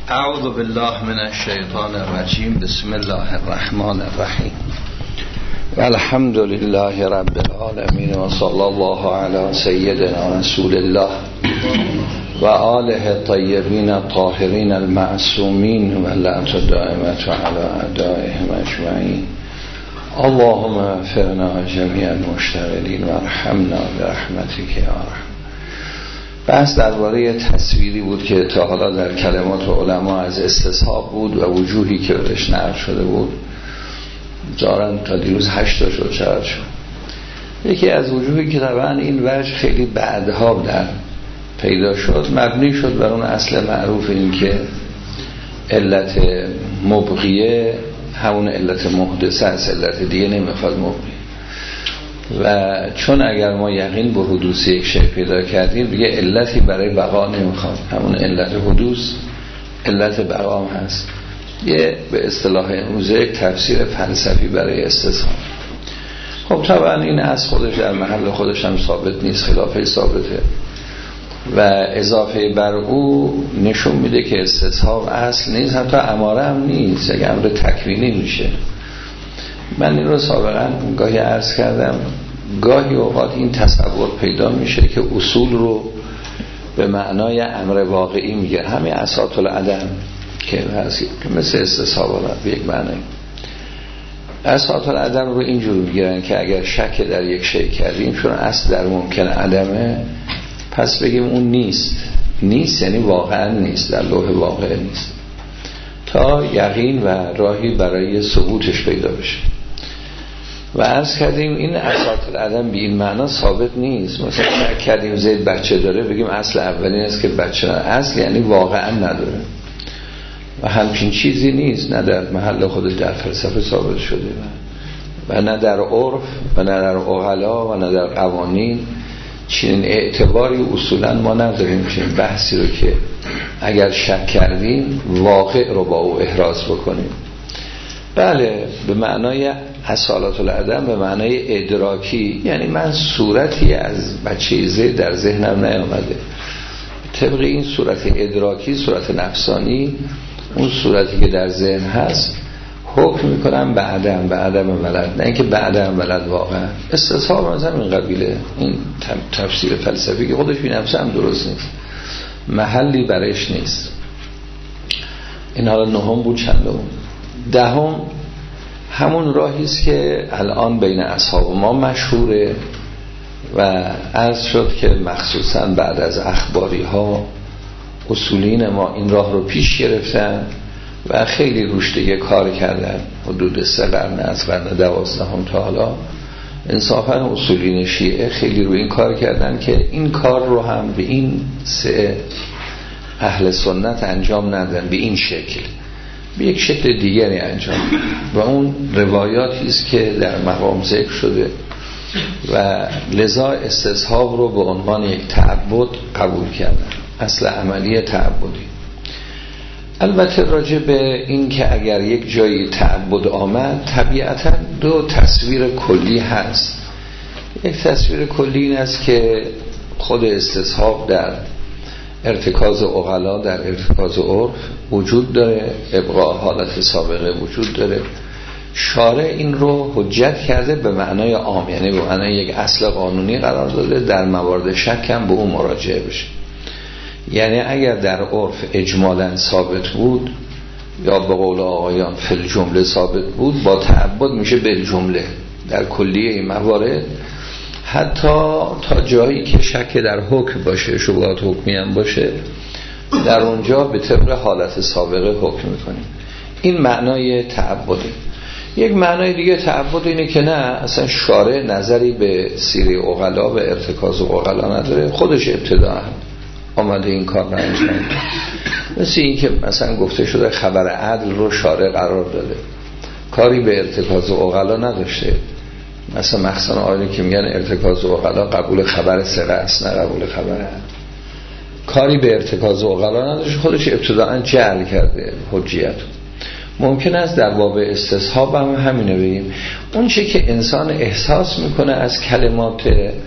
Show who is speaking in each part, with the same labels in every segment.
Speaker 1: اعوذ بالله من الشیطان الرجیم. بسم الله الرحمن الرحیم و الحمد لله رب العالمین و صلی الله علی سیدنا رسول الله و آله الطیبین الطاهرین المعصومین و لعنت دائمة علی اعدائهم اجمعین. اللهم اغفرنا جمیع المشتغلین و ارحمنا برحمتک یا ارحم. بحث درباره تصویری بود که تا حالا در کلمات علما از استصحاب بود و وجوهی که بهش نقل شده بود دارن تا دیروز 8 تا شد. چقدر شد؟ یکی از وجوهی که طبعا این وجه خیلی بعدها در پیدا شد مبنی شد بر اون اصل معروف، این که علت مبغیه همون علت محدثه است، علت دیگه نمیخواد مبغیه. و چون اگر ما یقین به حدوث یک شی پیدا کردیم دیگه علتی برای بقا نمیخواد، همون علت حدوث علت بقا هست. یه به اصطلاح امروزه یک تفسیر فلسفی برای استصحاب. خب طبعا این از خودش در محل خودش هم ثابت نیست، خلافه ثابته و اضافه بر او نشون میده که استصحاب اصل نیست، حتی اماره هم نیست، یک امر تکوینی میشه. من این رو سابقا گاهی عرض کردم، گاهی اوقات این تصور پیدا میشه که اصول رو به معنای امر واقعی میگه، همین اساس العدم که مثل استصحاب به یک معنی اساس العدم رو اینجور میگیرن که اگر شک در یک شی کردیم چون اصل در ممکن عدمه، پس بگیم اون نیست یعنی واقعا نیست، در لوح واقع نیست، تا یقین و راهی برای ثبوتش پیدا بشه. و عرض کردیم این اساس العدم به این معنا ثابت نیست. مثلا شک کردیم زید بچه داره، بگیم اصل اولین است که بچه نداره، اصل یعنی واقعا نداره و همچین چیزی نیست، نه در محل خودش در فلسفه ثابت شده و نه در عرف و نه در عقلا و نه در قوانین. چنین اعتباری اصولا ما نداریم چنین بحثی رو که اگر شک کردیم واقع رو با او احراز بکنیم. بله، به معنای اصالت العدم به معنای ادراکی، یعنی من صورتی از بچه زید در ذهنم نیامده، طبق این صورت ادراکی، صورت نفسانی، اون صورتی که در ذهن هست حکم میکنم به عدم ولد، نه اینکه به عدم ولد واقعا. استصحاب مثلا این قبیله، این تفسیر فلسفی که خودش بی نفسه هم درست نیست، محلی برایش نیست. این حالا نهم بود، چندم؟ دهم همون راهی است که الان بین اصحاب ما مشهوره و عرض شد که مخصوصا بعد از اخباری ها اصولین ما این راه رو پیش گرفتن و خیلی روش دیگه کار کردن. حدود 3 قرن از قرن 12 تا حالا انصافا اصولین شیعه خیلی روی این کار کردن که این کار رو هم به این 3 اهل سنت انجام ندن، به این شکل، به یک شکل دیگری انجام، و اون روایاتی است که در مقام ذکر شده و لذا استصحاب رو به عنوان یک تعبد قبول کردن، اصل عملی تعبدی. البته راجع به این که اگر یک جایی تعبد آمد طبیعتا 2 تصویر کلی هست. یک تصویر کلی این است که خود استصحاب در ارتکاز عقلا، در ارتکاز عرف وجود داره، ابقاء حالت سابقه وجود داره. شارع این رو حجت کرده به معنای عام، یعنی به معنای یک اصل قانونی قرار داده، در موارد شک هم به اون مراجعه بشه. یعنی اگر در عرف اجمالا ثابت بود یا به قول آقایان فی الجمله ثابت بود، با تعبد میشه بالجمله در کلیه این موارد، حتی تا جایی که شک در حکم باشه، شبهات حکمی هم باشه، در اونجا به طبق حالت سابقه حکم میکنیم. این معنای تعبده. یک معنای دیگه تعبد اینه که نه، اصلا شارع نظری به سیره عقلا و ارتکاز عقلا نداره، خودش ابتداء آمده این کار رو انجام داده. مثل این که مثلا گفته شده خبر عدل رو شارع قرار داده، کاری به ارتکاز عقلا نداشته. مثلا مخصوصا آیه که میگن ارتکاز عقلا قبول خبر ثقه است، نه قبول خبر عدل، کاری به ارتکاز عقلا نداشته، خودش ابتداء جعل کرده حجیت. ممکن است در باب استصحاب هم همینه بگیم، اون چه که انسان احساس میکنه از کلمات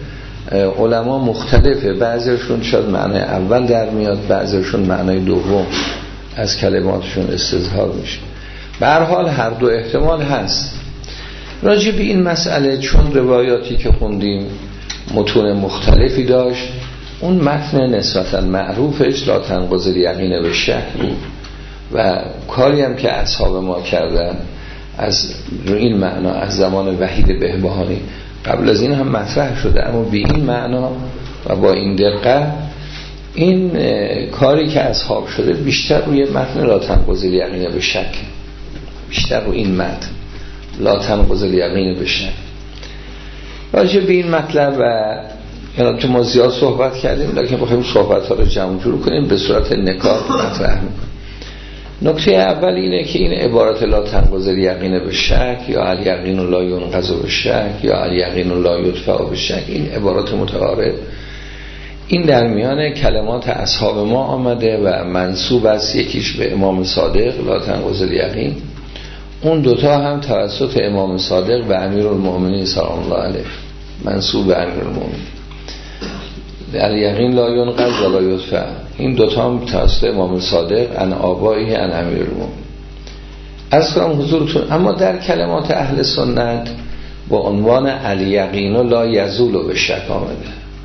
Speaker 1: علما مختلفه، بعضیشون شاید معنای اول در میاد، بعضیشون معنای دوم از کلماتشون استظهار میشه. به هر حال هر دو احتمال هست. راجع به این مسئله چون روایاتی که خوندیم متون مختلفی داشت، اون متن نسبتا معروفش لا تنقض الیقین بالشک بود و کاری هم که اصحاب ما کردن از این معنا از زمان وحید بهبهانی قبل از این هم مطرح شده، اما به این معنا و با این دقت این کاری که اصحاب شده بیشتر روی متن لا تنقض الیقین بالشک، بیشتر روی این متن لا تنقض الیقین بالشک. راجع به این مطلب و یعنی تو ما زیاد صحبت کردیم، لکن بخوایم صحبت ها رو جمع جور کنیم به صورت نکات مطرح میکنیم. نکته اول اینه که این عبارت لا تنقض الیقین بالشک یا الیقین لا ینقض بالشک یا الیقین لا یدفع بالشک، این عبارات متعارف این در میان کلمات اصحاب ما آمده و منسوب است، یکیش به امام صادق لا تنقض الیقین، اون دوتا هم توسط امام صادق و امیرالمؤمنین سلام الله علیه منسوب به امیرالمؤمنین. الیقین لا ینقض و لا یدفع، این دوتا هم توسط امام صادق ان آبائه ان امیرالمؤمنین. از کنم حضورتون اما در کلمات اهل سنت با عنوان الیقین لا یزول بالشک آمده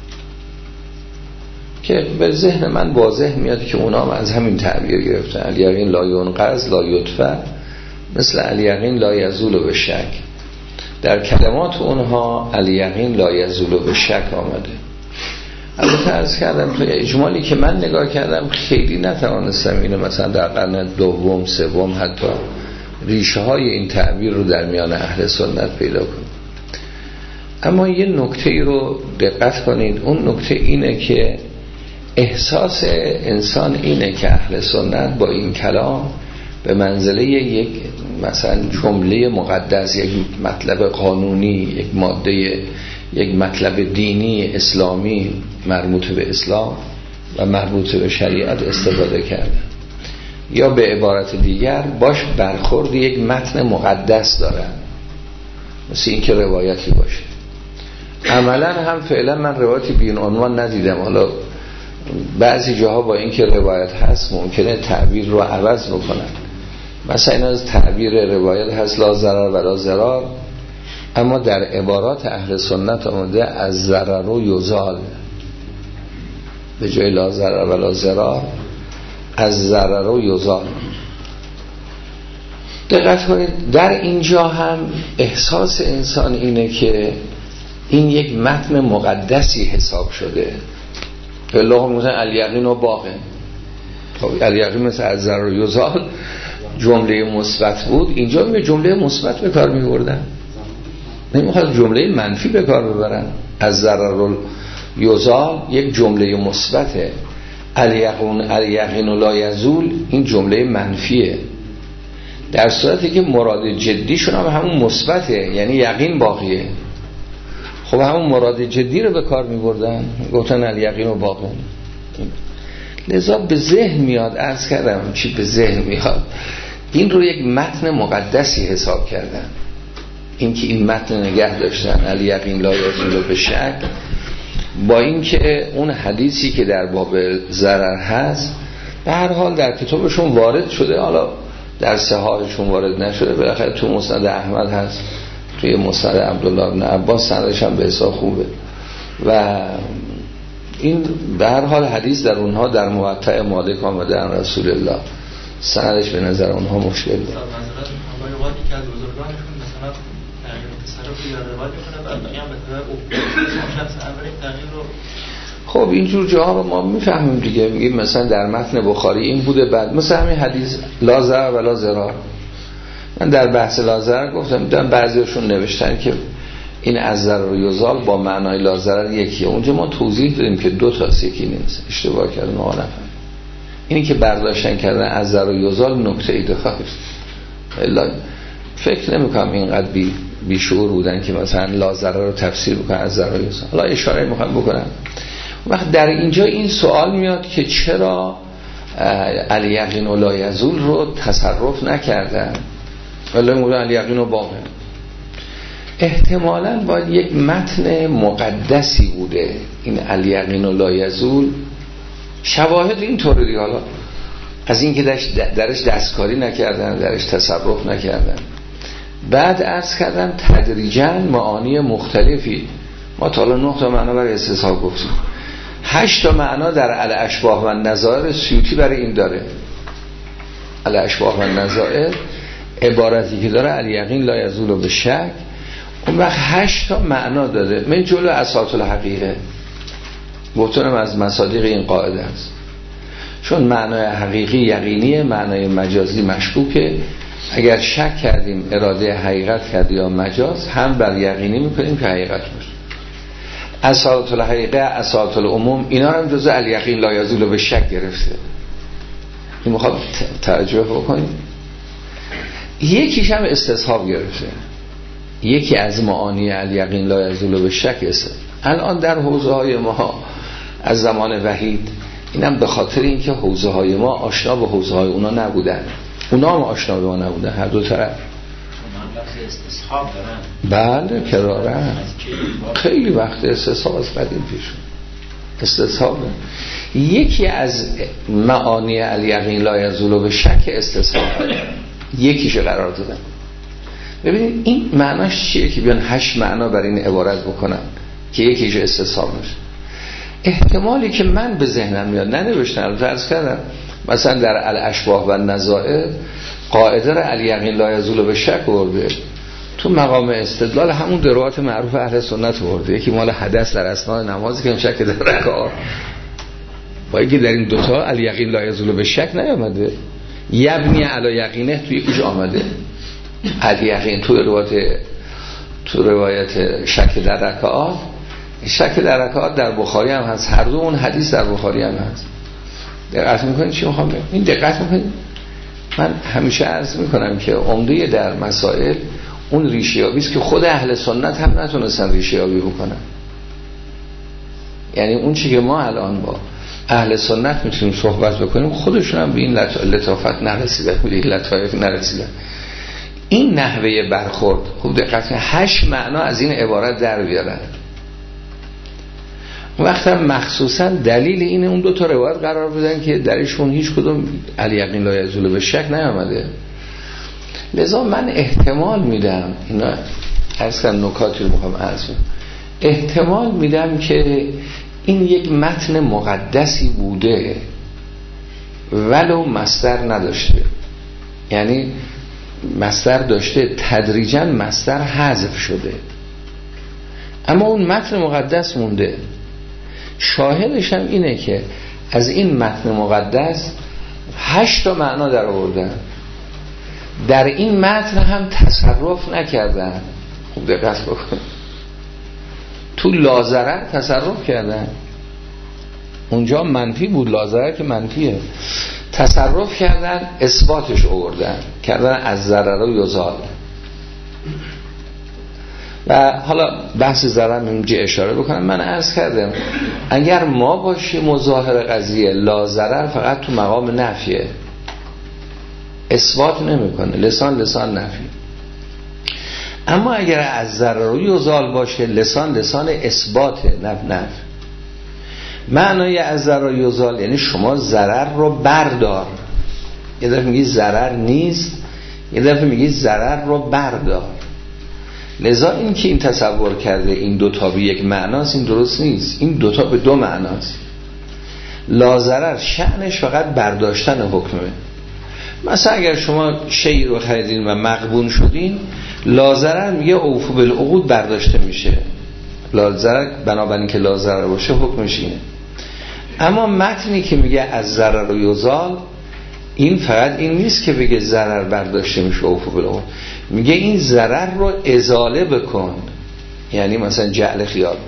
Speaker 1: که به ذهن من واضح میاد که اونا هم از همین تعبیر گرفتن. الیقین لا ینقض لا یدفع مثل الیقین لا یزول بالشک. در کلمات اونها الیقین لا یزول بالشک آمده. البته عرض کردم تو اجمالی که من نگاه کردم خیلی نتوانستم اینو مثلا در قرن دوم سوم حتی ریشه های این تعبیر رو در میان اهل سنت پیدا کنم. اما یه نکته ای رو دقت کنید، اون نکته اینه که احساس انسان اینه که اهل سنت با این کلام به منزله یک مثلا جمله مقدس، یک مطلب قانونی، یک ماده، یک مطلب دینی اسلامی مربوط به اسلام و مربوط به شریعت استفاده کرده، یا به عبارت دیگر باش برخورد یک متن مقدس دارن، مثل این که روایتی باشه. عملا هم فعلا من روایتی بی این عنوان ندیدم. حالا بعضی جاها با این که روایت هست ممکنه تعبیر رو عوض بکنن، مثلا این از تعبیر روایت هست لا ضرر ولا ضرار، اما در عبارات اهل سنت آمده از ضرر و یزال، به جای لا ضرر ولا ضرار از ضرر و یزال. دقت کنید در اینجا هم احساس انسان اینه که این یک متن مقدسی حساب شده. الله مثلا الیقین و باقی، خب الیقین مثل از ضرر و یزال جمله مثبت بود، اینجا می جمله مثبت به کار می‌بردن، نمیخواد جمله منفی به کار ببرن. از ضرر یزال یک جمله مثبته، الیقین لا یزول این جمله منفیه، در صورتی که مراد جدیشون هم همون مثبته، یعنی یقین باقیه. خب همون مراد جدی رو به کار می‌بردن، گفتن الیقین و باقی. لذا به ذهن میاد، عرض کردم چی به ذهن میاد، این رو یک متن مقدسی حساب کردن، این که این متن نگه داشتن الیقین لا یزول بالشک، با این که اون حدیثی که در باب ضرر هست به هر حال در کتابشون وارد شده، حالا در صحاحشون وارد نشده، بالاخره تو مسند احمد هست، توی مسند عبدالله بن عباس سندش هم به حساب خوبه و این به هر حال حدیث در اونها در موطأ مالک آمده عن رسول الله، سندش به نظر اونها مشکل داره. خب اینجور جاها رو ما میفهمیم دیگه، میگیم مثلا در متن بخاری این بوده، بعد مثلا همین حدیث لا ضرر ولا ضرار، من در بحث لا ضرر گفتم دیدم بعضیشون نوشتن که این از ضرر و یزال با معنای لا ضرر یکیه. اونجا ما توضیح دادیم که دو تاست، یکی نیست، اشتباه کردن ما نفهم. اینی که برداشتن کردن از ضرر و یزال نکته ای داره، فکر نمیکنم اینقدر بی شعور بودن که مثلا لا ضرر رو تفسیر بکنن از ضرر و یزال. حالا اشاره میخوام بکنم وقت در اینجا این سوال میاد که چرا الیقین و لا یزول رو تصرف نکردن ولی میگن الیقین و باقی. احتمالاً باید یک متن مقدسی بوده این الیقین و لا یزول. شواهد این طوری، حالا از این که درش دستکاری نکردن، درش تصرف نکردن. بعد عرض کردم تدریجاً معانی مختلفی، ما تا الان 9 تا معنا برای استصحاب گفتیم، 8 تا معنا در الاشباح و نظائر سیوطی برای این داره. الاشباح و نظائر عبارتی که داره الیقین لا یزول بالشک، اون وقت 8 تا معنا داده. من جلو اساس الحقیقه گفتم از مصادیق این قاعده است، چون معنای حقیقی یقینیه، معنای مجازی مشکوکه. اگر شک کردیم اراده حقیقت کردی یا مجاز، هم بر یقینی میکنیم که حقیقت باشه. اساس الحقیقه، اساس العموم، اینا رو هم جزء الیقین لا یزول بالشک گرفته. این میخواد توجه بکنیم. یکیش هم استصحاب گرفته، یکی از معانی الیقین لا یزول بالشک است. الان در حوزه های ما از زمان وحید، اینم به خاطر اینکه حوزه های ما آشنا به حوزه های اونا نبودن، اونا هم آشنا به ما نبودن، هر دو طرف.
Speaker 2: استصحاب دارن.
Speaker 1: بله کرارن، خیلی وقت استصحاب از قدیم پیشون استصحاب. یکی از معانی الیقین لا یزول بالشک استصحاب، یکیش قرار دادن. ببینید این معناش چیه که بیان 8 معنا برای این عبارت بکنن که یکیش استصحاب میشه. احتمالی که من به ذهنم میاد ننوشتم، عرض کردم مثلا در الاشباح و نظائر قاعده را الیقین لا یزول بالشک ورده، تو مقام استدلال همون دروات معروف اهل سنت ورده. یکی مال حدث در اثناء نمازی که شک در رکعات، با اینکه در این دوتا الیقین لا یزول بالشک نیامده، یبنی علی یقینه توی ایش آمده. الیقین تو روایت شک در رکعات، شک در رکعات در بخاری هم هست، هر دو اون حدیث در بخاری هم هست. دقت میکنید چی میخوام بگم؟ این دقت میکنید. من همیشه عرض میکنم که عمده در مسائل اون ریشه‌یابی است که خود اهل سنت هم نتونستن ریشه‌یابی بکنن. یعنی اون چیزی که ما الان با اهل سنت میتونیم صحبت بکنیم، خودشون هم به این لطافت نرسیدن، به این لطایف نرسیدن. این نحوه برخورد خوب دقت کنید، 8 معنا از این عبارت در بیارن. وقتی مخصوصا دلیل اینه اون 2 تا روایت قرار بدن که درشون هیچ کدوم الیقین لا یزول بالشک نیامده. لذا من احتمال میدم، اینا اصلا نکاتی رو میخوام عرض کنم، احتمال میدم که این یک متن مقدسی بوده ولو مصدر نداشته. یعنی مصدر داشته، تدریجاً مصدر حذف شده، اما اون متن مقدس مونده. شاهدش هم اینه که از این متن مقدس 8 تا معنا در آوردن، در این متن هم تصرف نکردن. خوب دقت بکن، تو لازره تصرف کردن، اونجا منفی بود، لازره که منفیه، تصرف کردن، اثباتش آوردن، کردن از ضرر و یزال. و حالا بحث ضرر اینجا اشاره بکنم. من عرض کردم اگر ما باشیم مظاهر قضیه لازرر فقط تو مقام نفیه، اثبات نمیکنه، لسان نفی. اما اگر از ضرر و یزال باشه، لسان اثبات، نفی. معنای از ضرر و یزال یعنی شما ضرر رو بردار. یه دفعه میگی ضرر نیست، یه دفعه میگی ضرر رو بردار. لذا این که این تصور کرده این 2 تا به یک معناست، این درست نیست. این 2 تا به 2 معناست. لازرر شأنش فقط برداشتن حکمه. مثلا اگر شما شیء رو خریدین و مغبون شدین، لازرر میگه اوفو بالعقود برداشته میشه. لازرر بنابراین که لازرر باشه حکمش اینه. اما متنی که میگه از ضرر و یزال، این فقط این نیست که بگه ضرر برداشته میشه اوفو بالعقود، میگه این ضرر رو ازاله بکن. یعنی مثلا جعل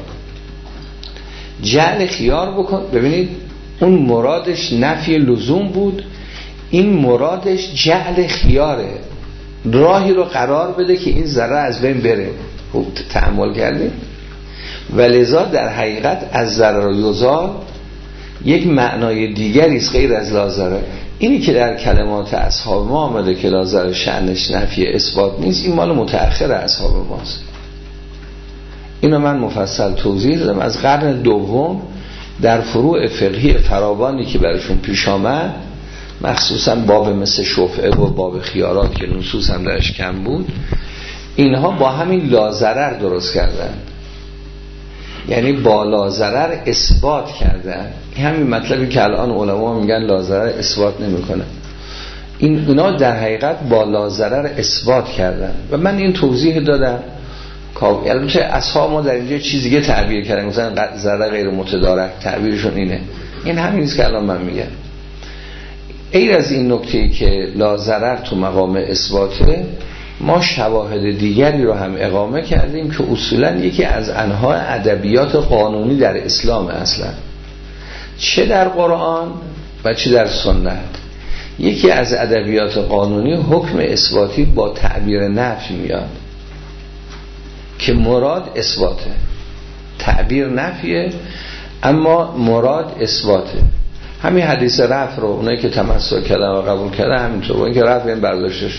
Speaker 1: خیار بکن. ببینید اون مرادش نفی لزوم بود، این مرادش جعل خیاره، راهی رو قرار بده که این ضرر از بین بره. خوب تأمل کردید؟ ولذا در حقیقت از ضرر و یزال یک معنای دیگری است غیر از لازره. اینی که در کلمات اصحاب ما آمده که لازر شأنش نفی اثبات نیست، این مال متأخر اصحاب ماست. اینو من مفصل توضیح دادم از قرن دوم در فروع فقهی فراوانی که برشون پیش آمد. مخصوصا باب مثل شفعه و باب خیارات که نصوص هم درش کم بود، اینها با همین لازرر درست کردن، یعنی با لازرر اثبات کردن. همین مطلبی که الان علما میگن لازرر اثبات نمیکنه، اینا در حقیقت با لازرر اثبات کردن. و من این توضیح دادم. البته اصحاب ما در اینجا چیز دیگه تعبیر کردن، مثلا ضرر غیر متدارک، تعبیرشون اینه. این همین است که الان من میگم. غیر از این نکته‌ای که لازرر تو مقام اثباته، ما شواهد دیگری رو هم اقامه کردیم که اصولا یکی از انواع ادبیات قانونی در اسلام، اصلا چه در قرآن و چه در سنت. یکی از ادبیات قانونی حکم اثباتی با تعبیر نفی میاد که مراد اثباته، تعبیر نفیه اما مراد اثباته. همین حدیث رفع رو اونایی که تمسک کردن و قبول کردن همینطور، این که رفع این برداشتش.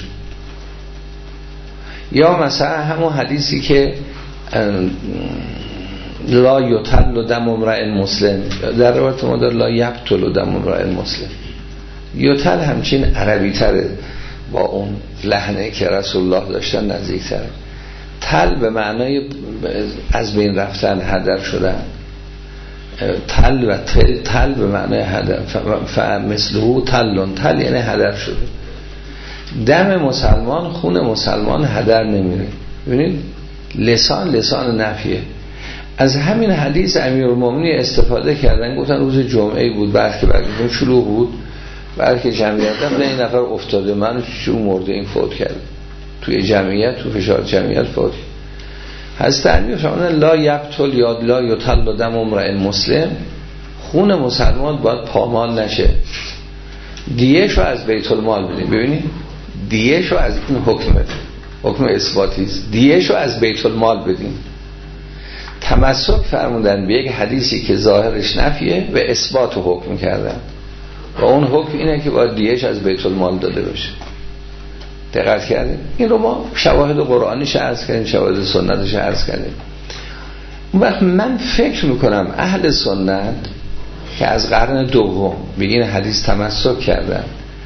Speaker 1: یا مثلا همون حدیثی که لا یطل دم امرئ مسلم، در روایت ما داره لا یقتل دم امرئ مسلم. یطل همچین عربی تره، با اون لحنه که رسول الله داشتن نزدیک تره. تل به معنای از بین رفتن، هدر شدن. تل و تل به معنای هدر، فمثله تلون، تل یعنی هدر شده. دم مسلمان، خون مسلمان هدر نمیره. ببینید لسان نفیه. از همین حدیث امیرالمومنین استفاده کردن، گفتن روز جمعه بود، بعد که برگشتن شلوغ بود، بعد که جمعیت دیدن این نفر افتاده، من چون مرده این فوت کرده توی جمعیت، تو فشار جمعیت فوت. حضرت علی فرمودن لا یقتل یا لا یطل دم امرئ مسلم، خون مسلمان باید پامال نشه، دیه‌شو از بیت المال بدیم. ببینید دیه‌شو از این حکم اثباتی است، دیه‌شو از بیت المال بدیم. تمسک فرمودن به یک حدیثی که ظاهرش نفیه و اثبات حکم کردن، و اون حکم اینه که باید دیه‌ش از بیت المال داده بشه. دقت کردیم؟ این رو ما شواهد قرآنیش عرض کردیم، شواهد سنتش عرض کردیم. وقت من فکر میکنم اهل سنت که از قرن دوم به این حدیث تمسک کردن،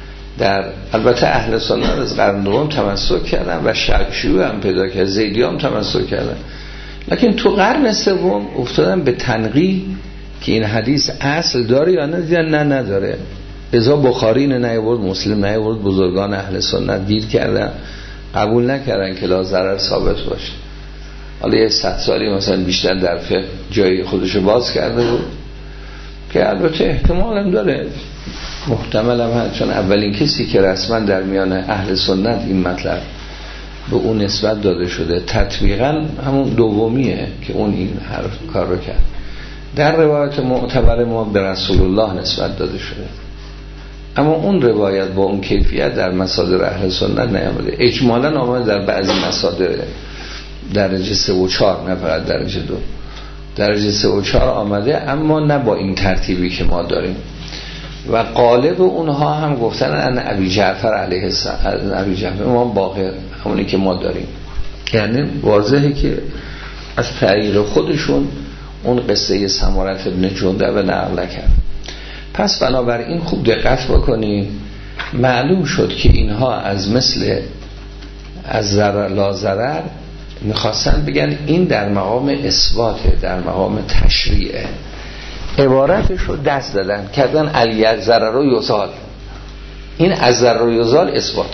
Speaker 1: البته اهل سنت از قرن دوم تمسک کردن و شیوع هم پیدا کرد، زیدی هم تمسک کردن، لکن تو قرن سوم افتادن به تنقیح که این حدیث اصل داره یا نه، دیدن نه نداره. ازا بخاری نیاورد، مسلم نیاورد، بزرگان اهل سنت گیر کردن، قبول نکردن که لا ضرر ثابت باشه. حالا یه 100 سالی مثلا بیشتر در فقه جای خودشو باز کرده بود که البته احتمال هم داره، محتمل هم هست، چون اولین کسی که رسما در میان اهل سنت این مطلب به اون نسبت داده شده تطبیقا همون دومیه که اون این هر کار رو کرد. در روایت معتبر ما به رسول الله نسبت داده شده، اما اون روایت با اون کیفیت در مصادر اهل سنت نیامده. اجمالا آمده در بعضی مصادر درجه 3 و 4، نه فقط درجه 2، درجه 3 و 4 آمده، اما نه با این ترتیبی که ما داریم. و غالب اونها هم گفتن ان ابی جعفر علیه السلام، ابی جعفر امام باقر، همونی که ما داریم. یعنی واضحه که از طریق خودشون اون قصه سمارت ابن جندب نقل کرد. پس بنابراین خوب دقت بکنید، معلوم شد که اینها از مثل از ضرر لا ضرر میخواستن بگن این در مقام اثباته، در مقام تشریعه. عبارتش رو دست دادن کردن علی ضرر و یزال، این از ضرر و یزال اثبات،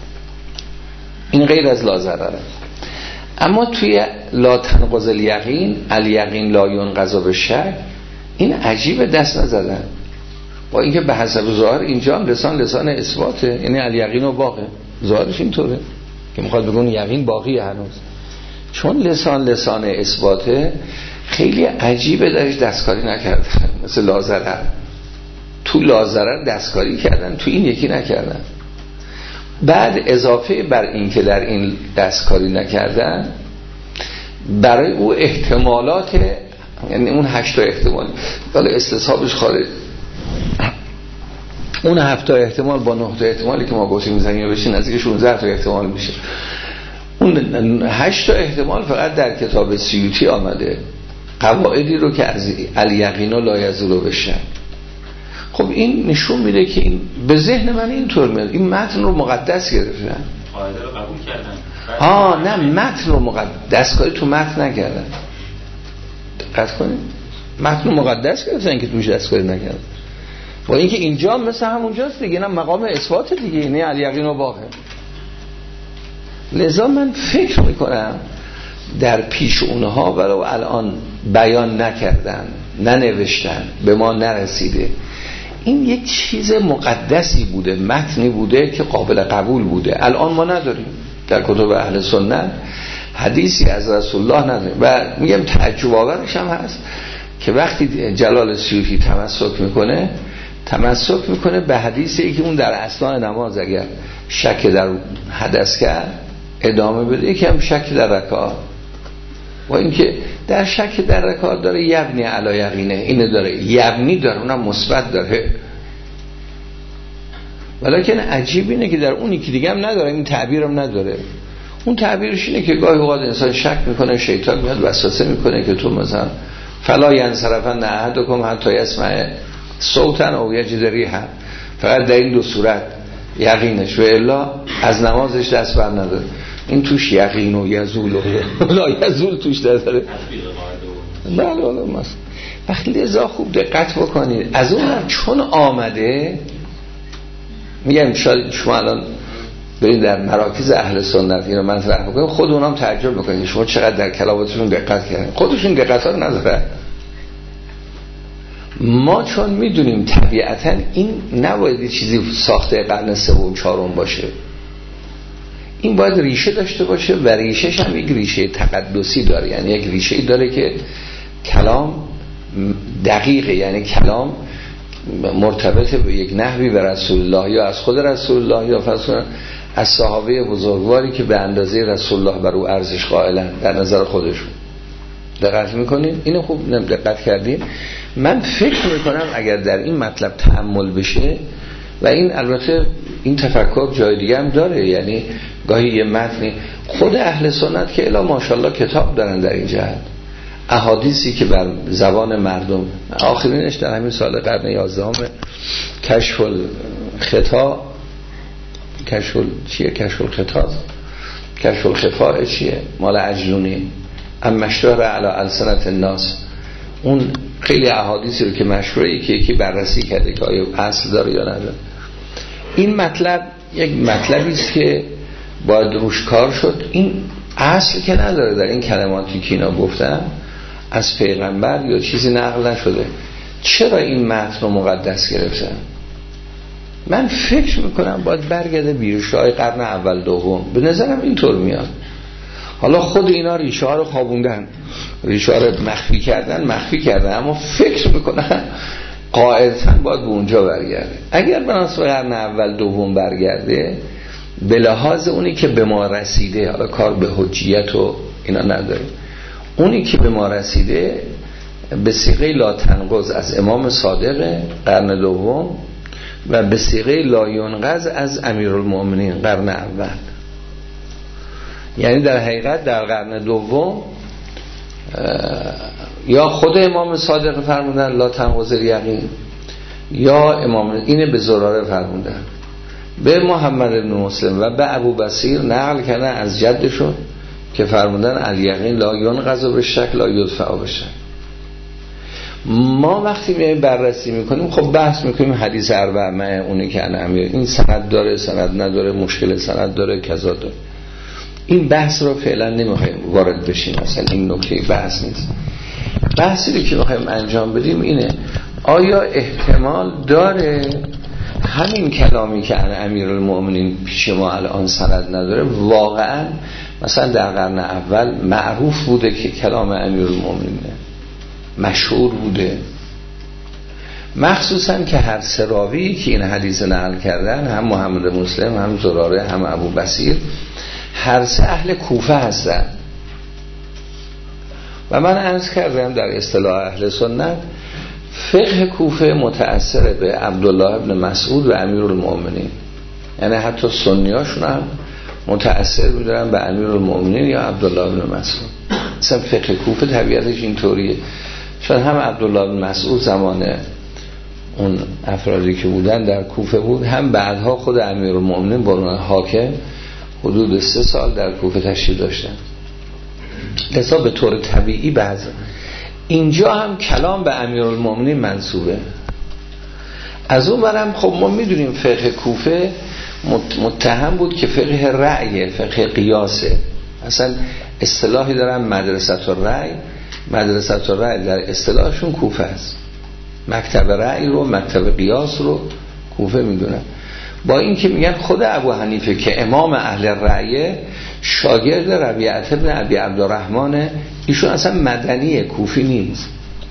Speaker 1: این غیر از لا ضرره. اما توی لا تنقض الیقین، الیقین لا ینقض بالشک، این عجیب دست نزدن، با اینکه به حسب ظاهر اینجا هم لسان اثباته، یعنی الیقین و باقی، ظاهرش اینطوره که میخواد بگون یقین باقیه هنوز. چون لسان اثباته خیلی عجیبه، درش دستکاری نکردن، مثل لازرر. تو لازرر دستکاری کردن، تو این یکی نکردن. بعد اضافه بر این که در این دستکاری نکردن، برای او احتمالات، یعنی اون 8 احتمال، حالا استصحابش خارج، اون 7 احتمال با 9 احتمالی که ما گفتیم زمینه بشه نزدیک 16 احتمال میشه. اون 8 احتمال فقط در کتاب سیوطی آمده، قواعدی رو که از الیقین لا یزول بالشک. خب این نشون میده که این به ذهن من اینطور میاد این متن رو مقدس گرفتن،
Speaker 2: قاعده رو قبول کردن.
Speaker 1: نه متن رو دستکاری تو متن نکردن. دقت کنید، متن رو مقدس گرفتن که توش دستکاری نکردن. با اینکه اینجا مثل همونجاست دیگه، نه مقام اثبات دیگه، یعنی الیقین و واقع. لذا من فکر میکنم در پیش اونها ولو الان بیان نکردن، ننوشتن، به ما نرسیده، این یک چیز مقدسی بوده، متنی بوده که قابل قبول بوده. الان ما نداریم در کتب اهل سنت حدیثی از رسول الله نداریم و میگم تعجب آورش هم هست که وقتی جلال سیوطی تمسک میکنه به حدیثی که اون در اثناء نماز اگر شک در حدث کرد ادامه بده، یکی هم شک در رکعات، و اینکه در شک در رکعات داره یبنی علی یقینه، اینه داره یبنی داره، اونم مثبت داره. ولیکن عجیب اینه که در اونی که دیگه هم نداره، این تعبیرم نداره. اون تعبیرش اینه که گاهی اوقات انسان شک میکنه، شیطان میاد وسوسه میکنه که تو مثلا فلا ینصرفن احدکم حتی یسمع صوتا او یجد ریحا، فقط در این دو صورت یقینش و الا از نمازش دست بر نداره. این توش یقین و یزول و لا یزول توش نداره. بله ماست. وقتی لذا خوب دقت بکنید از اون چون آمده، میگم شاید شما الان برید در مراکز اهل سنت اینو مطرح بکنید، خود اونام تعجب میکنید شما چقدر در کلاماتشون دقت کردن، خودشون دقت ها رو نداره. ما چون میدونیم طبیعتا این نباید چیزی ساخته قرن سوم و چهارم باشه، این باید ریشه داشته باشه و ریشهش هم یک ریشه تقدسی داره، یعنی یک ریشه داره که کلام دقیقه، یعنی کلام مرتبط به یک نحوی به رسول الله یا از خود رسول الله یا فرض از صحابه بزرگواری که به اندازه رسول الله بر او ارزش قائلن در نظر خودشون. دقت میکنین؟ اینو خوب دقت کردین؟ من فکر میکنم اگر در این مطلب تأمل بشه، و این البته این تفکر جای دیگه هم داره، یعنی گاهی یه متنی خود اهل سنت که الا ماشاءالله کتاب دارن در این جهت، احادیثی که بر زبان مردم، آخرینش در همین سال قرن 11 کشف الخفاء چیه مال عجلونی اما اشتهر علی السنت الناس، اون خیلی احادیثی رو که مشهوره یکی بررسی کرده که آیا اصل داره یا نداره. این مطلب یک مطلبی است که باید روش کار شد. این اصل که نداره در این کلماتی که اینا گفتن از پیغمبر یا چیزی نقل نشده. چرا این متن رو مقدس گرفتن؟ من فکر میکنم باید برگرده به ریشه های قرن اول دوم، به نظرم اینطور میاد. حالا خود اینا ریشه ها رو خوابوندن، ریشه ها رو مخفی کردن، اما فکر میکنم قاعدتاً باید به اونجا برگرده. اگر به نسبت قرن اول دوم برگرده، به لحاظ اونی که به ما رسیده، حالا کار به حجیت و اینا نداریم، اونی که به ما رسیده به صیغه لا تنقض از امام صادق قرن دوم و به صیغه لا ینقض از امیرالمؤمنین قرن اول. یعنی در حقیقت در قرن دوم یا خود امام صادق فرمودن لا تنقض الیقین، یا امام اینه به زراره فرمودن، به محمد بن مسلم و به ابو بصیر نقل کردن از جدشون که فرمودن الیقین لا ینقض بالشک لا یدفع بالشک. ما وقتی میایم بررسی میکنیم خب بحث میکنیم حدیث اربعه اونی که انا امیر، این سند داره سند نداره، مشکل سند داره کذا داره. این بحث رو فعلا نمیخوایم وارد بشیم، اصلا این نکته بحث نیست. بحثی که میخوایم انجام بدیم اینه آیا احتمال داره همین کلامی که انا امیرالمؤمنین پیش ما الان سند نداره واقعا مثلا در قرن اول معروف بوده که کلام امیرالمؤمنینه، مشهور بوده، مخصوصا که هر سه راوی که این حدیث نقل کردن، هم محمد مسلم، هم زراره، هم ابو بصیر، هر سه اهل کوفه هستن. و من عرض کردم در اصطلاح اهل سنت فقه کوفه متأثر به عبدالله ابن مسعود و امیرالمؤمنین، یعنی حتی سنیاشون هم متأثر بودن به امیرالمؤمنین یا عبدالله ابن مسعود. مثلا فقه کوفه طبیعتش اینطوریه، چون هم عبدالله ابن مسعود زمان اون افرادی که بودن در کوفه بود، هم بعدها خود امیرالمومنین با عنوان حاکم حدود 3 سال در کوفه تشریف داشتن. لذا به طور طبیعی بعض اینجا هم کلام به امیرالمومنین منسوبه. از اون برم خب ما میدونیم فقه کوفه متهم بود که فقه رأی، فقه قیاسه. اصلا اصطلاحی دارن مدرسه الرأی. مدرسه الرأی در اصطلاحشون کوفه است. مکتب رأی رو، مکتب قیاس رو کوفه میدونن. با این که میگن خود ابو حنیفه که امام اهل رأی، شاگرد ربیعه بن ابی عبدالرحمن، ایشون اصلا مدنی، کوفی نیست.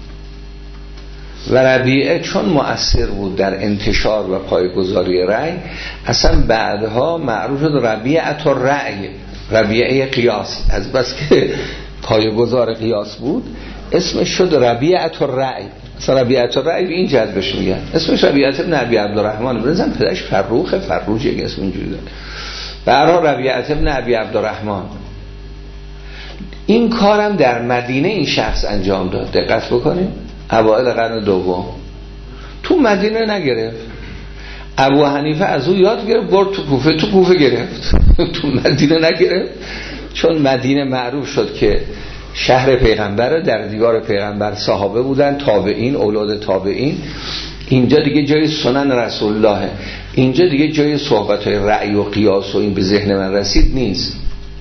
Speaker 1: و ربیعه چون مؤثر بود در انتشار و پایه‌گذاری رأی، اصلا بعدها معروف شد ربیعه الرأی، ربیعه قیاس. از بس که پایه‌گذار قیاس بود اسمش شد ربیعه الرأی. اصلا ربیعه الرأی به این جذبش میگن. اسمش ربیعه بن ابی عبدالرحمن، بزن پدرش فروخ یک اسم اینجوری داره. برای ربیعه بن ابی عبدالرحمن. این کارم در مدینه این شخص انجام داد. دقت بکنیم، اوایل قرن دوم تو مدینه نگرفت. ابو حنیفه از او یاد گرفت، برد تو کوفه گرفت. تو مدینه نگرفت، چون مدینه معروف شد که شهر پیغمبره، در دیوار پیغمبر صحابه بودن، تابعین، اولاد تابعین. اینجا دیگه جای سنن رسول الله، اینجا دیگه جای صحبت‌های رأی و قیاس و این به ذهن من رسید نیست.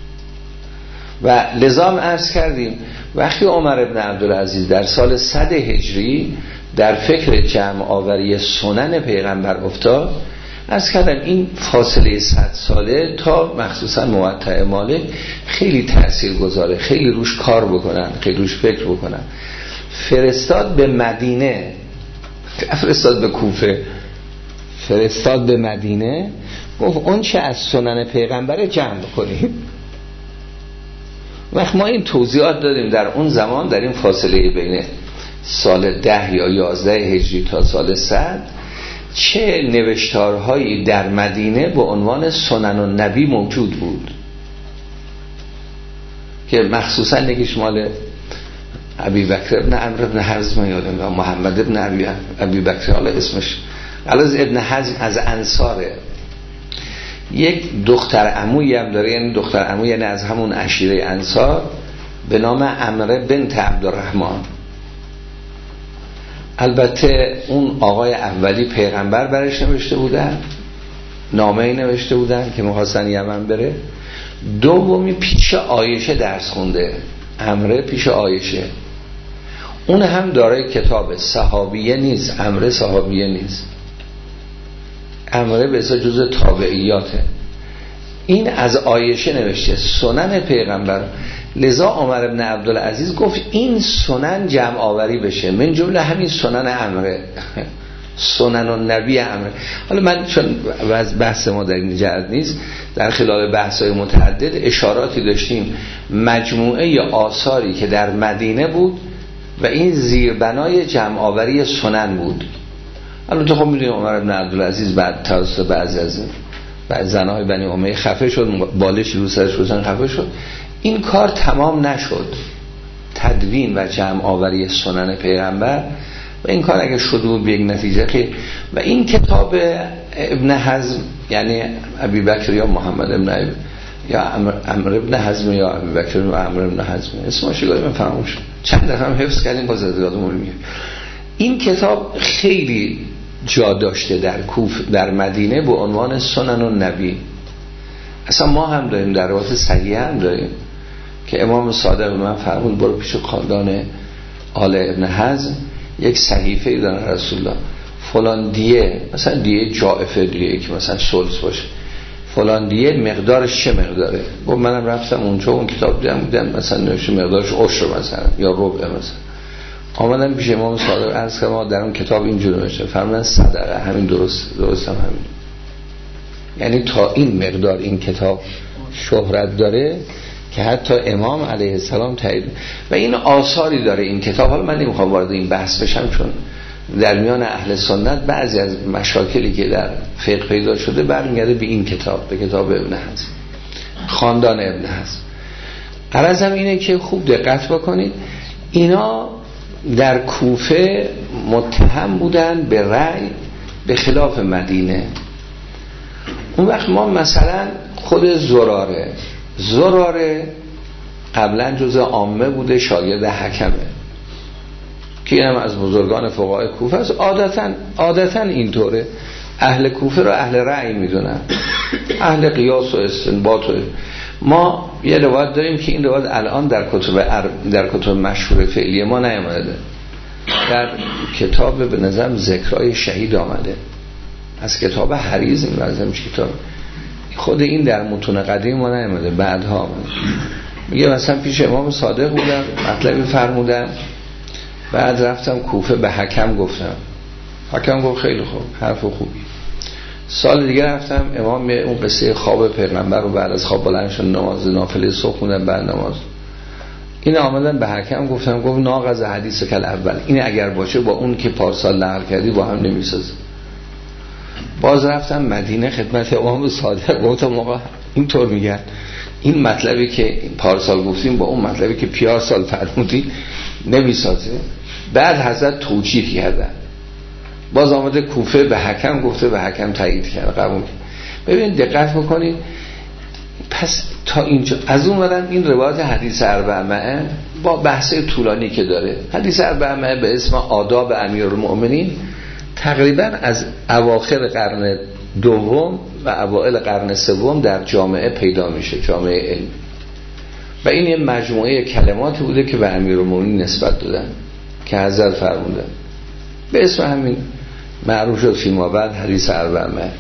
Speaker 1: و لزام عرض کردیم وقتی عمر ابن عبدالعزیز در سال 100 هجری در فکر جمع آوری سنن پیغمبر افتاد، عرض کردم این فاصله 100 ساله تا مخصوصا موطأ مالک خیلی تأثیر گذاره، خیلی روش کار بکنن، خیلی روش فکر بکنن. فرستاد به مدینه، فرستاد به کوفه، فرستاد به مدینه، گفت اون چه از سنن پیغمبر جمع کنید. وقت ما این توضیحات دادیم در اون زمان، در این فاصله بین سال 10 یا 11 هجری تا سال 100 چه نوشتارهایی در مدینه به عنوان سنن النبی موجود بود که مخصوصا یکیش مال ابی بکر ابن عمرو ابن حزم یادم، محمد ابن ابی بکر، حالا اسمش علاوه ابن حزم از انصاره. یک دختر عمویی هم داره، یعنی دختر عمو یعنی از همون عشیره انصار، به نام عمره بنت عبدالرحمن. البته اون آقای اولی پیغمبر برش نوشته بودن، نامه‌ای نوشته بودن که می‌خواستن یمن بره. دومی پیش عایشه درس خونده، عمره پیش عایشه. اون هم دارای کتاب، صحابیه نیست، عمره صحابیه نیست، عمره به اساس جزء تابعیاته. این از عایشه نوشته سنن پیغمبر. لذا عمر بن عبدالعزیز گفت این سنن جمع آوری بشه، من جمله همین سنن عمره، سنن النبی عمره. حالا من چون بحث ما در این جهت نیست، در خلال بحث‌های متعدد اشاراتی داشتیم مجموعه آثاری که در مدینه بود و این زیربنای جمع آوری سنن بود. البته خب میدونیم عمر بن عبدالعزیز بعد توسط بعضی از زنهای بنی امیه خفه شد، بالش رو سرش روزن خفه شد. این کار تمام نشد، تدوین و جمع آوری سنن پیغمبر، و این کار اگه شده بود به یک نتیجه خیر. و این کتاب ابن حزم، یعنی ابی بکر یا محمد ابن یا عمرو ابن حزم یا ابی بکر و عمرو ابن حزم، اسمش یادم فراموش شد، چند دفعه هم حفظ کردیم باز یادمون میاد. این کتاب خیلی جا داشته در در مدینه به عنوان سنن النبی. اصلا ما هم داریم در روایت صحیح هم داریم که امام صادق من فرمود برو پیش خاندان آل ابن حزم، یک صحیفه دارن رسول الله، فلان دیه، مثلا دیه جائفه، دیه که مثلا سلس باشه، فلان دیه مقدارش چه مقداره. و منم رفتم اونجا اون کتاب دیدم مثلا نوشته مقدارش عشر مثلا یا ربع مثلا. آمدم پیش امام صادق عرض کردم ما در اون کتاب اینجوری نوشته، فرمودن صدقه، همین درست هم همین. یعنی تا این مقدار این کتاب شهرت داره که حتی امام علیه السلام تایید. و این آثاری داره این کتاب. حالا من نمیخوام وارد این بحث بشم، چون در میان اهل سنت بعضی از مشاکلی که در فقه پیدا شده برمیگرده به این کتاب، به کتاب ابن حزم، خاندان ابن حزم. غرضم اینه که خوب دقت بکنید، اینا در کوفه متهم بودن به رأی به خلاف مدینه. اون وقت ما مثلا خود زراره قبلا جزء عامه بوده، شاگرد حکمه که اینم از بزرگان فقهای کوفه است. عادتا اینطوره، اهل کوفه رو اهل رأی میدونن، اهل قیاس و استنباط. ما یه روایت داریم که این روایت الان در کتب مشهور فعلی ما نیامده، در کتاب به نظرم ذکرای شهید آمده، از کتاب حریز این ورزم کتاب، خود این در متون قدیم ما نیامده، بعدها آمده. میگه مثلا پیش امام صادق بودم، مطلبی فرمودم، بعد رفتم کوفه به حکم گفتم، حکم گفت خیلی خوب، حرف خوبی. سال دیگه رفتم، امام اون قصه خواب پیغمبر رو بعد از خواب بلند شد، نماز نافله صبح خوندن، بعد نماز این آمدن به حکم گفتم، گفت ناقض حدیث کل اول، این اگر باشه با اون که پارسال نقل کردی با هم نمیسازه. باز رفتم مدینه خدمت امام صادق، گفتم آقا اینطور میگن، این مطلبی که پارسال گفتیم با اون مطلبی که پیارسال فرمودی نمیسازه. بعد حضرت توجیه کردن، باز آمده کوفه به حکم گفته، به حکم تایید کرد، قبول. ببین دقت بکنید، پس تا اینجا از اون ورم این روایت حدیث اربعه با بحث طولانی که داره، حدیث اربعه به اسم آداب امیرالمؤمنین تقریبا از اواخر قرن دوم و اوائل قرن سوم در جامعه پیدا میشه، جامعه علم، و این یه مجموعه کلماتی بوده که به امیرالمؤمنین نسبت دادن که حضرت فرمودن، به اسم همین معروف شد فیما بعد حدیث اربعه.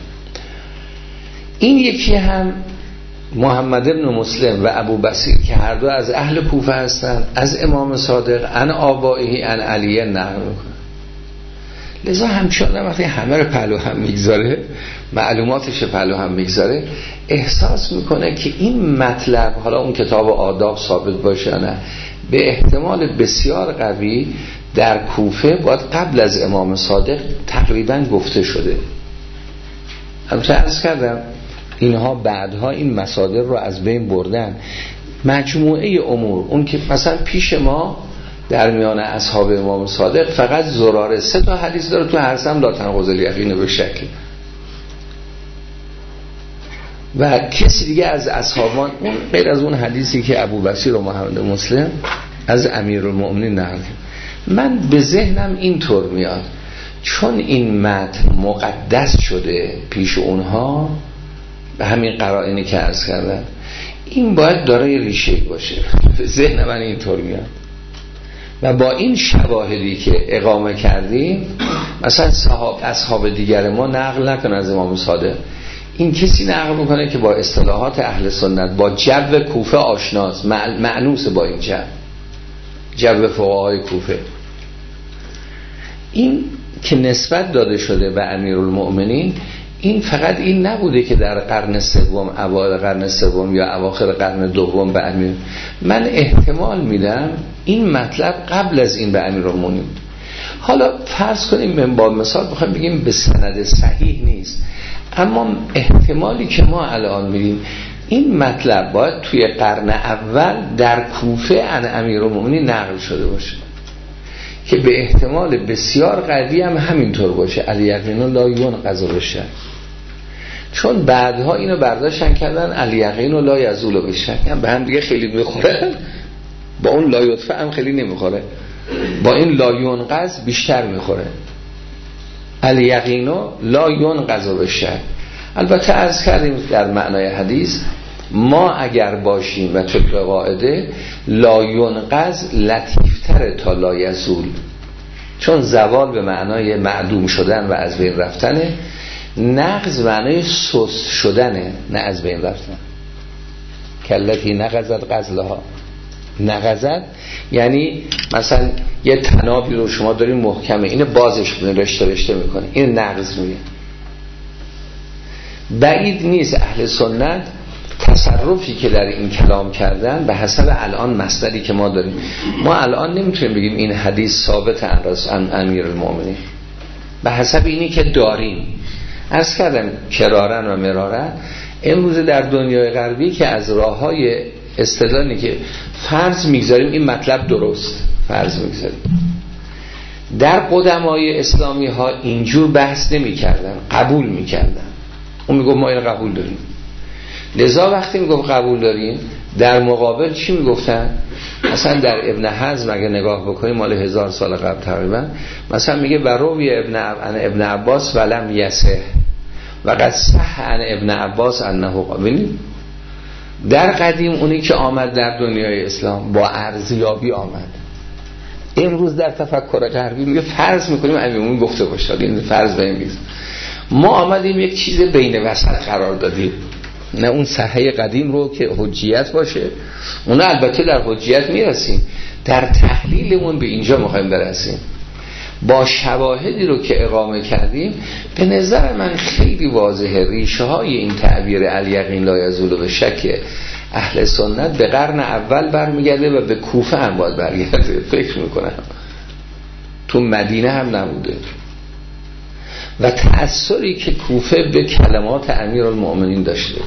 Speaker 1: این یکی هم محمد ابن مسلم و ابو بصیر که هر دو از اهل کوفه هستند، از امام صادق ان آبائه ان علی نقل میکنه. لذا همچنان وقتی همه رو پهلو هم میگذاره، معلوماتش پهلو هم میگذاره، احساس میکنه که این مطلب، حالا اون کتاب آداب ثابت باشه نه، به احتمال بسیار قوی در کوفه باید قبل از امام صادق تقریبا گفته شده. همچنین عرض کردم اینها بعدها این مصادر رو از بین بردن. مجموعه امور، اون که مثلا پیش ما در میان اصحاب امام صادق فقط زراره 3 تا حدیث داره، تو هر سم لا تنقض الیقین به شکل، و کسی دیگه از اصحابان اون غیر از اون حدیثی که ابو بصیر و محمد مسلم از امیرالمؤمنین نقل. من به ذهنم اینطور میاد چون این متن مقدس شده پیش اونها، به همین قرائنی که عرض کردم، این باید دارای ریشه باشه، به ذهن من اینطور میاد. و با این شواهدی که اقامه کردیم، مثلا اصحاب دیگر ما نقل نکنه از امام صادق، این کسی نقل میکنه که با اصطلاحات اهل سنت، با جو کوفه آشناست، معنوس با این جو فقهای کوفه. این که نسبت داده شده به امیرالمؤمنین، این فقط این نبوده که در قرن سوم، اوایل قرن سوم یا اواخر قرن دوم به امیر، من احتمال میدم این مطلب قبل از این به امیرالمؤمنین. حالا فرض کنیم من با مثال بخوایم بگیم به سند صحیح نیست، اما احتمالی که ما الان میدیم این مطلب باید توی قرن اول در کوفه ان امیرالمؤمنین نقل شده باشه، که به احتمال بسیار قوی هم همینطور باشه، الیقین لا ینقض بالشک، چون بعدها اینو برداشتن کردن الیقین لا یزول بالشک، هم به هم دیگه خیلی میخوره، با اون لا یطفع هم خیلی نمیخوره، با این لا ینقض بیشتر میخوره، الیقین لا ینقض بالشک. البته عرض کردیم در معنای حدیث ما اگر باشیم و طبق قاعده لا ینقض لطیفتر تا لا یزول، چون زوال به معنای معدوم شدن و از بین رفتنه، نقض معنای سست شدنه، نه از بین رفتن. کلتی نقضت قزلها، نقضت یعنی مثلا یه تنابی رو شما دارین محکمه، اینو بازش کنه، رشته رشته میکنه، این نقض میگه. بعید نیست اهل سنت تصرفی که در این کلام کردن به حسب الان مصدری که ما داریم، ما الان نمیتونیم بگیم این حدیث ثابت عن امیرالمؤمنین، به حسب اینی که داریم. عرض کردم کرارن و مرارن امروز در دنیای غربی که از راههای استدلالی که فرض میگذاریم این مطلب درست، فرض میگذاریم در قدمای اسلامی ها اینجور بحث نمی کردن، قبول می کردن. اون می گفت ما این قبول داریم. لذا وقتی می گفت قبول داریم، در مقابل چی می گفتن؟ مثلا در ابن حزم اگه نگاه بکنیم مال 1000 سال قبل تقریبا، مثلا میگه وروی ابن عباس ولم یسه و قد صح عن ابن عباس انه قابل. در قدیم اونی که آمد در دنیای اسلام با ارزیابی آمد. امروز در تفکر غربی میگه فرض میکنیم امیمون گفته باشه، این فرض بگیم. ما آمدیم یک چیز بین وسط قرار دادیم، نه اون صحیح قدیم رو که حجیت باشه، اون البته در حجیت میرسیم، در تحلیلمون به اینجا میخوایم برسیم. با شواهدی رو که اقامه کردیم به نظر من خیلی واضحه ریشه های این تعبیر الیقین لا یزول به شک اهل سنت به قرن اول برمیگرده و به کوفه هم باید برگرده. فکر میکنم تو مدینه هم نبوده و تأثیری که کوفه به کلمات امیرالمؤمنین داشته.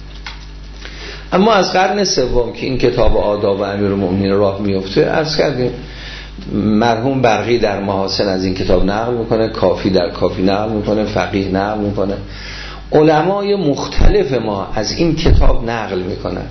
Speaker 1: اما از قرن سوم که این کتاب آداب امیرالمؤمنین راه میفته، عرض کردیم مرحوم برقی در محاسن از این کتاب نقل میکنه، کافی در کافی نقل میکنه، فقیه نقل میکنه، علمای مختلف ما از این کتاب نقل میکنن.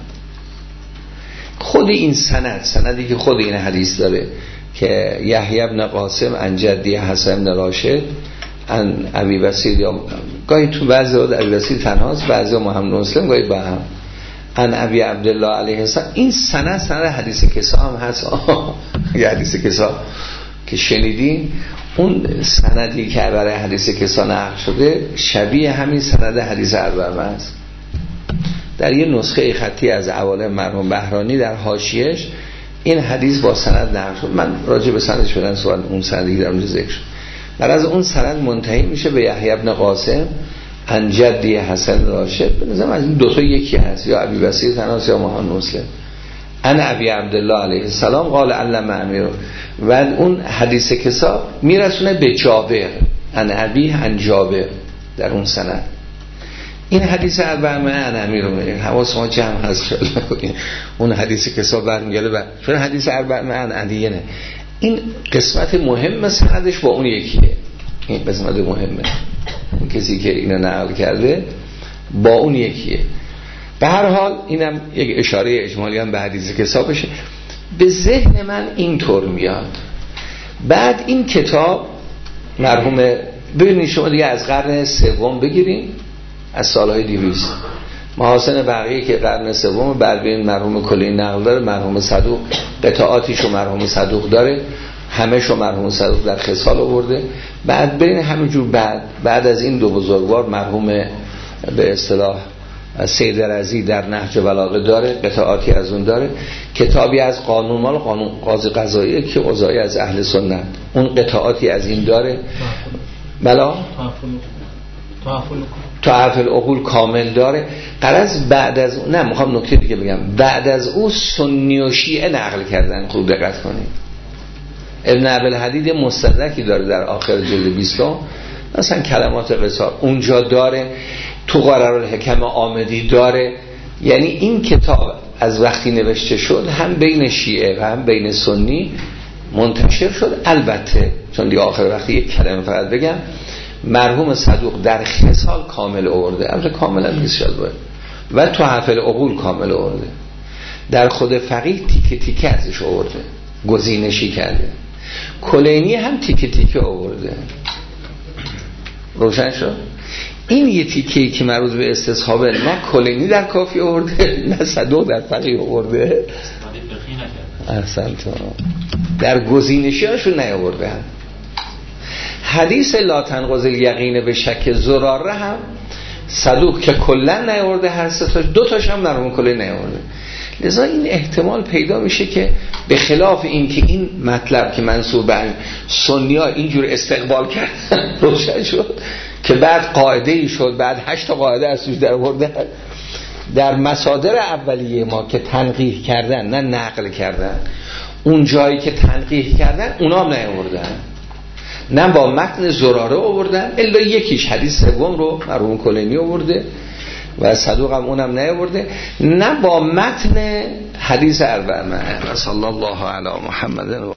Speaker 1: خود این سندی که خود این حدیث داره که یحیی بن قاسم عن جدی حسن بن راشد عن ابی بصیر، یا گاهی تو بعضی وقت ابی بصیر تنهاست، بعضی محمد مسلم، گاهی با هم عن ابی عبدالله علیه السلام. این سند حدیث کسا هم هست. یه حدیث کسا که شنیدین، اون سندی که برای حدیث کسا نقل شده شبیه همین سند حدیث اربعه است. در یه نسخه خطی از اوائل مرحوم بهرانی در حاشیه‌اش این حدیث با سند نقل شد. من راجع به سندش بدن سوال اون سندی در اونجا ذکر شد. بعد از اون سند منتهی میشه به یحیی بن قاسم عن جدی حسن راشد. به نظرم از این دو تا یکی هست، یا ابی بصیر تناس یا محمد مسلم. عن ابی عبدالله علیه السلام قال علم امیر. و اون حدیث کسا میرسونه به جابر، عن ابی عن جابر در اون سند. این حدیث اربعه عن امیرالمؤمنین حواس ما جمع هست شد. اون حدیث کسا برمیگرده چون حدیث اربعه عن علیه نه. این قسمت مهم سندش با اون یکیه. این قسمت مهمه، اون کسی که اینو نقل کرده با اون یکیه. به هر حال اینم یک اشاره اجمالی هم به حدیث کسا بشه. به ذهن من اینطور میاد بعد این کتاب مرحوم ببینید شما دیگه از قرن سوم بگیریم، از سالهای 200 محاسن بقیه که قرن سوم، بعد ببین مرحوم کلینی نقل داره، مرحوم صدوق قطعاتیشو مرحوم صدوق داره، همه‌شو مرحوم صدوق در خصال آورده. بعد ببین همینجور بعد از این دو بزرگوار مرحوم به اصطلاح سید رضی در نهج بلاغه داره، قطعاتی از اون داره، کتابی از قانون مال قانون قاضی قضایی که قضایی از اهل سنت، اون قطعاتی از این داره. بلا تحف العقول کامل داره. غرض بعد از اون، نه میخوام نکته دیگه بگم، بعد از اون سنی و شیعه نقل کردن. خوب دقت کنید، ابن عبدالحدید مستدرکی داره در آخر جلد 20 مثلا کلمات قصار اونجا داره، تو قرارالحکم آمدی داره. یعنی این کتاب از وقتی نوشته شد هم بین شیعه و هم بین سنی منتشر شد. البته چون دیگه آخر وقتی یک کلمه فقط بگم، مرحوم صدوق در خصال کامل آورده، البته کاملا نیست شد باید، و تو حفل عقول کامل آورده. در خود فقیه تیکه تیکه ازش آورده، گزینشی کرده. کلینی هم تیکه تیکه آورده. روشن شد؟ این یه تیکه‌ای که مربوط به استصحابه، نه کلینی در کافی آورده نه صدوق در فقیه آورده. احسنت. در گزینشی هاشون نیاورده. حدیث لا تنقض الیقین به شک زراره هم صدوق که کلا نیاورده، هر سه تاش، دو تاش هم مرحوم کلینی نیاورده. لذا این احتمال پیدا میشه که به خلاف این که این مطلب که منسوب به سنی ها اینجور استقبال کردن روشن شد که بعد قاعده ای شد، بعد 8 تا قاعده از توش در آوردن. در مصادر اولیه ما که تنقیح کردن نه نقل کردن، اون جایی که تنقیح کردن اونا هم نیاوردن، نه با متن زراره آوردن، الا یکیش حدیث سوم رو مرحوم کلینی آورده و صدوق هم اونم نیاورده، نه با متن حدیث اربعه. صلی الله علی محمد.